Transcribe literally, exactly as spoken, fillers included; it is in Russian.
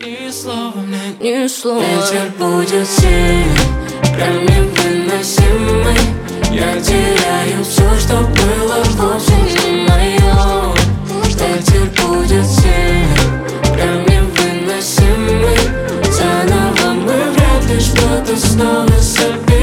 Ни слова мне, ни слова. Ветер будет сильный, прям невыносимый. Я теряю все, что было вовсе не мое. Ветер будет сильный, прям невыносимый. Заново мы вряд ли что-то снова соберем.